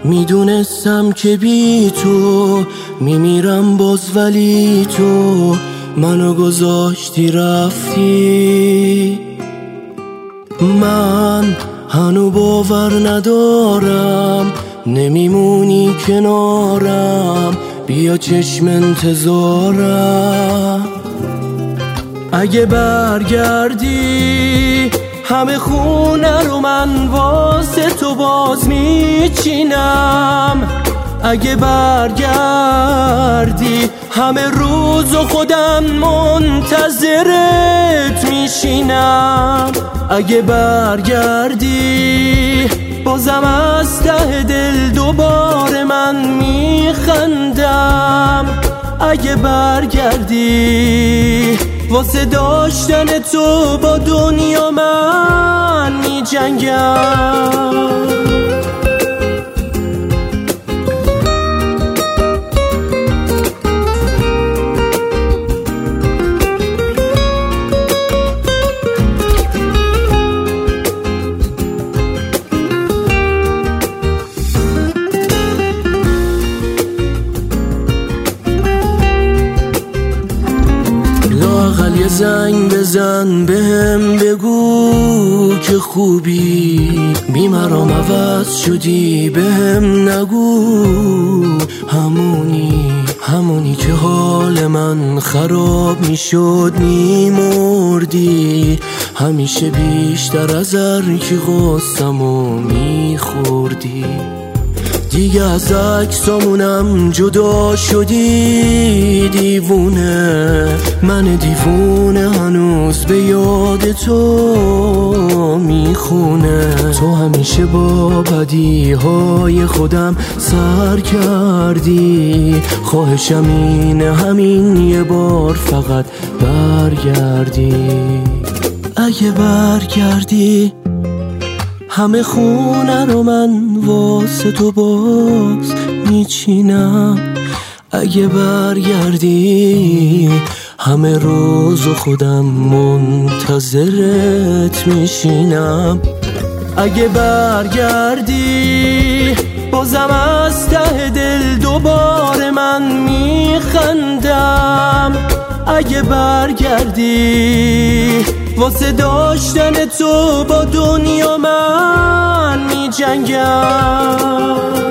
میدونستم که بی تو میمیرم باز، ولی تو منو گذاشتی رفتی. من هنو باور ندارم نمیمونی کنارم، بیا چشم انتظارم. اگه برگردی همه خونه رو من واسه تو باز میچینم. اگه برگردی همه روز و خودم منتظرت میشینم. اگه برگردی بازم از ته دل دوباره من میخندم. اگه برگردی واسه داشتن تو با دنیا من میجنگم. لااقل یه زنگ بزن بهم بگو که خوبی، بیمرام عوض شدی بهم نگو. همونی که حال من خراب میشد میمردی، همیشه بیشتر از هر کی غصه‌مو میخوردی. دیگه از عکسامونم جدا شدی دیوونه، من دیوونه هنوز به یاد تو میخونه. تو همیشه با بدیهای خودم سر کردی، خواهشم اینه همین یه بار فقط برگردی. اگه برگردی همه خونه رو من واسه تو باز میچینم. اگه برگردی همه روز خودم منتظرت میشینم. اگه برگردی بازم از ته دل دوباره من میخندم. اگه برگردی واسه داشتن تو با دنیا من میجنگم.